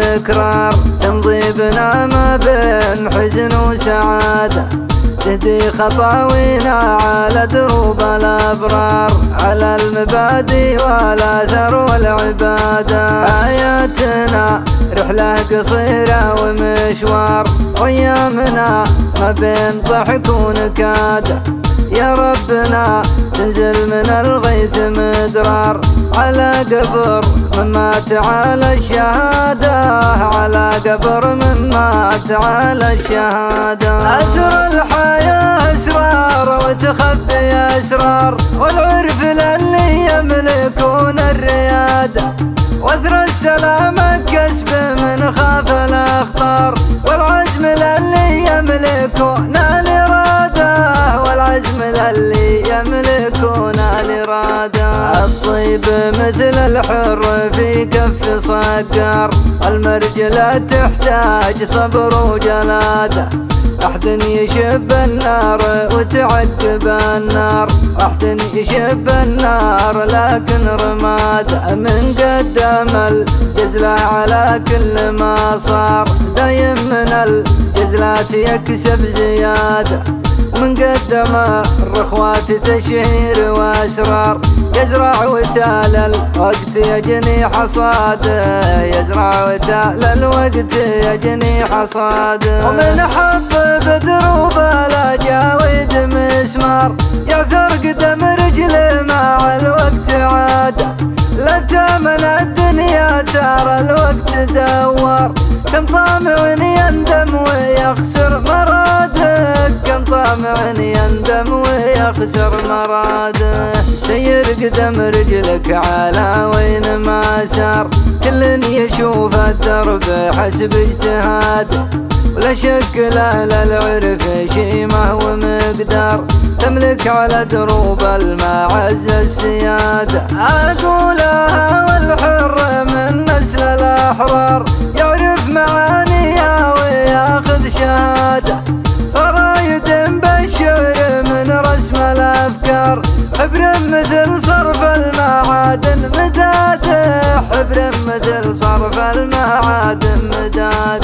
تكرار، تمضي بنا ما بين حزن وسعادة، تهدي خطاوينا على دروب الأبرار، على المبادئ والآثار والعبادة. حياتنا رحلة قصيرة ومشوار، وأيامنا ما بين ضحك ونكادة، يا ربنا تنزل من الغيث مدرار على قبر من مات على الشهادة، على قبر من مات على الشهادة. أثر الحياة أسرار وتخبي أسرار، والعرف للي يملكون الريادة، واثر السلامة كسب من خاف الأخطار، والعزم للي يملكون الإرادة، والعزم للي يملكون الإرادة. الطيب مثل الحر في كف صقر، المرجلة تحتاج صبر وجلادة، أحد يشب النار وتعقب النار، أحد يشب النار لكن رمادة، من قدم الجزلة على كل ما صار، دايم من الجزلات يكسب زيادة، من قدم الرخوات تشهير واسرار، يزرع وتال الوقت يجني حصاده، يزرع وتال الوقت يجني حصاده. ومن حط بدروب الاجاويد مسمار، يعثر قدم رجله مع الوقت عاده، لا تامن الدنيا ترى الوقت دوار، كم طامع يندم ويخسر مراده، كم طامع يندم ويخسر مراده. سير قدم رجلك على وين ما سار، كل يشوف الدرب حسب اجتهاده، ولا شك لأهل العرف شيمة ومقدار، تملك على دروب المعز السيادة. أقولها والحر من نسل الأحرار، يعرف معانيها وياخذ شهادة، فرايد بالشعر من رسم الأفكار، حبر مثل صرف المعادن مداده، حبر مثل صرف المعادن مداده.